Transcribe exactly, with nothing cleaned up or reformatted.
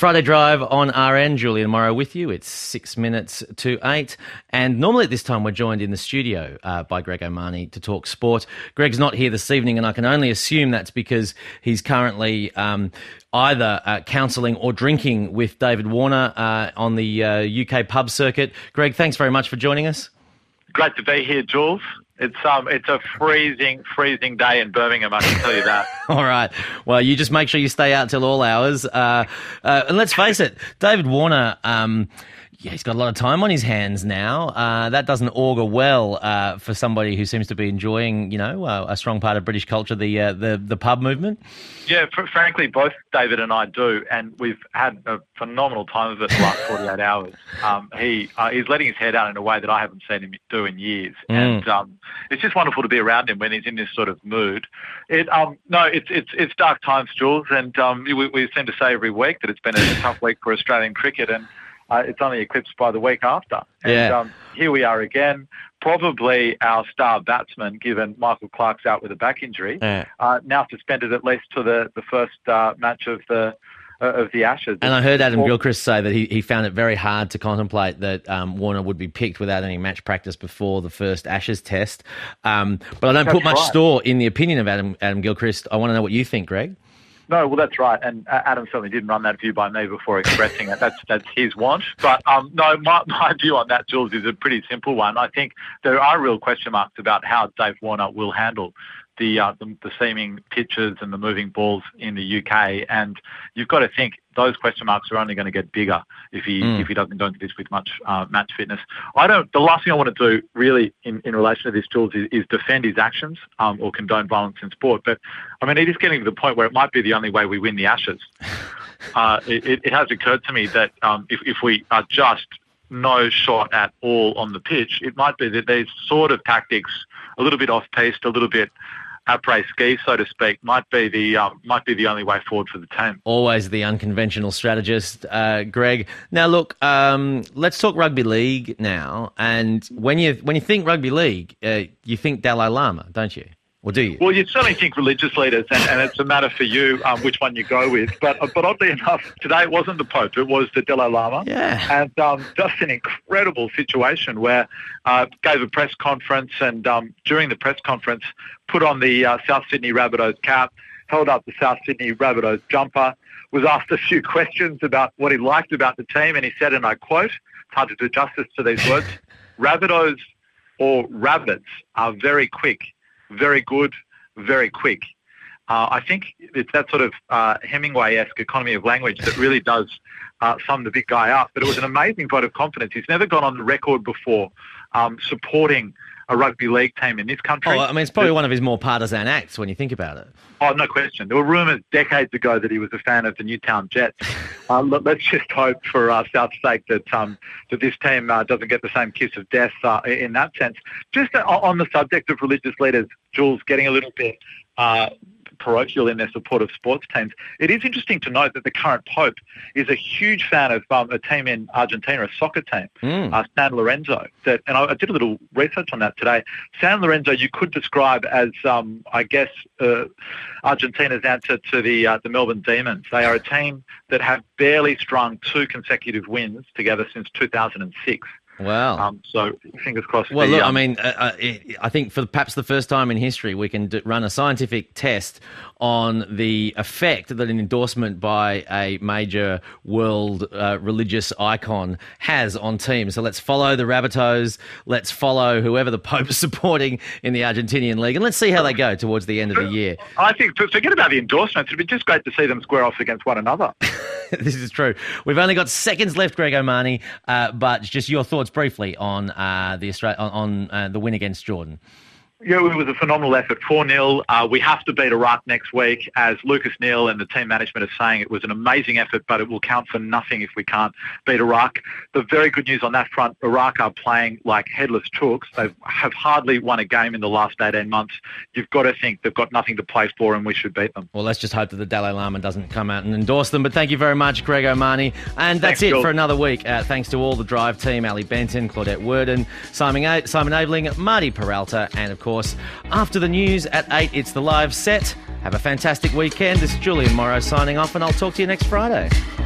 Friday Drive on R N, Julian Morrow with you. It's six minutes to eight. And normally at this time we're joined in the studio uh, by Greg O'Mahony to talk sport. Greg's not here this evening, and I can only assume that's because he's currently um, either uh, counselling or drinking with David Warner uh, on the uh, U K pub circuit. Greg, thanks very much for joining us. Great to be here, Jules. It's um, it's a freezing, freezing day in Birmingham, I can tell you that. All right. Well, you just make sure you stay out till all hours. Uh, uh, and let's face it, David Warner, um, yeah, he's got a lot of time on his hands now. Uh, that doesn't augur well uh, for somebody who seems to be enjoying, you know, uh, a strong part of British culture, the uh, the the pub movement. Yeah, fr- frankly, both David and I do, and we've had a phenomenal time of it the last forty-eight hours. Um, he uh, he's letting his hair down in a way that I haven't seen him do in years, mm. and um, it's just wonderful to be around him when he's in this sort of mood. It um no, it's it's it's dark times, Jules, and um, we, we seem to say every week that it's been a tough week for Australian cricket, and Uh, it's only eclipsed by the week after. And yeah. um, here we are again, probably our star batsman, given Michael Clarke's out with a back injury, yeah. uh, now suspended at least to the, the first uh, match of the uh, of the Ashes. And I heard Adam Gilchrist say that he, he found it very hard to contemplate that um, Warner would be picked without any match practice before the first Ashes test. Um, but I don't That's put much right. store in the opinion of Adam, Adam Gilchrist. I want to know what you think, Greg. No, well, that's right, and Adam certainly didn't run that view by me before expressing it. That's that's his want. But um, no, my, my view on that, Jules, is a pretty simple one. I think there are real question marks about how Dave Warner will handle the uh, the, the seaming pitches and the moving balls in the U K, and you've got to think those question marks are only going to get bigger if he mm. if he doesn't go into this with much uh, match fitness. I don't. The last thing I want to do, really, in, in relation to this, Jules, is, is defend his actions um, or condone violence in sport. But I mean, it is getting to the point where it might be the only way we win the Ashes. Uh, it, it has occurred to me that um, if if we are just no shot at all on the pitch, it might be that these sort of tactics, a little bit off-piste, a little bit après ski, so to speak, might be the um, might be the only way forward for the team. Always the unconventional strategist, uh, Greg. Now, look, um, let's talk rugby league now. And when you when you think rugby league, uh, you think Dalai Lama, don't you? Or do you? Well, you certainly think religious leaders, and, and it's a matter for you um, which one you go with. But but oddly enough, today it wasn't the Pope, it was the Dalai Lama. Yeah. And um, just an incredible situation where uh, gave a press conference, and um, during the press conference put on the uh, South Sydney Rabbitohs cap, held up the South Sydney Rabbitohs jumper, was asked a few questions about what he liked about the team, and he said, and I quote, it's hard to do justice to these words, Rabbitohs or rabbits are very quick. Very good, very quick. Uh, I think it's that sort of uh, Hemingway-esque economy of language that really does uh, sum the big guy up. But it was an amazing vote of confidence. He's never gone on the record before um, supporting a rugby league team in this country. Oh, I mean, it's probably one of his more partisan acts when you think about it. Oh, no question. There were rumours decades ago that he was a fan of the Newtown Jets. Uh, let's just hope for uh, South's sake that um, that this team uh, doesn't get the same kiss of death uh, in that sense. Just uh, on the subject of religious leaders, Jules, getting a little bit uh, parochial in their support of sports teams, it is interesting to note that the current Pope is a huge fan of um, a team in Argentina, a soccer team, mm. uh, San Lorenzo. That, and I, I did a little research on that today. San Lorenzo you could describe as, um, I guess, uh, Argentina's answer to the uh, the Melbourne Demons. They are a team that have barely strung two consecutive wins together since two thousand six. Wow. Um, so fingers crossed. Well, the, look, um, I mean, uh, uh, it, I think for perhaps the first time in history, we can d- run a scientific test on the effect that an endorsement by a major world uh, religious icon has on teams. So let's follow the Rabbitohs. Let's follow whoever the Pope is supporting in the Argentinian League, and let's see how they go towards the end of the year. I think, forget about the endorsements. It'd be just great to see them square off against one another. This is true. We've only got seconds left, Greg O'Mahony, uh, but just your thoughts briefly on uh, the Austra- on, on uh, the win against Jordan. Yeah, it was a phenomenal effort, four nil. Uh, we have to beat Iraq next week. As Lucas Neal and the team management are saying, it was an amazing effort, but it will count for nothing if we can't beat Iraq. The very good news on that front, Iraq are playing like headless chooks. They have hardly won a game in the last eighteen months. You've got to think they've got nothing to play for, and we should beat them. Well, let's just hope that the Dalai Lama doesn't come out and endorse them. But thank you very much, Greg O'Mahony. And that's Thanks, it Bill. for another week. Uh, thanks to all the Drive team, Ali Benton, Claudette Worden, Simon, A- Simon Aveling, Marty Peralta, and, of course, after the news at eight, it's the live set. Have a fantastic weekend. This is Julian Morrow signing off, and I'll talk to you next Friday.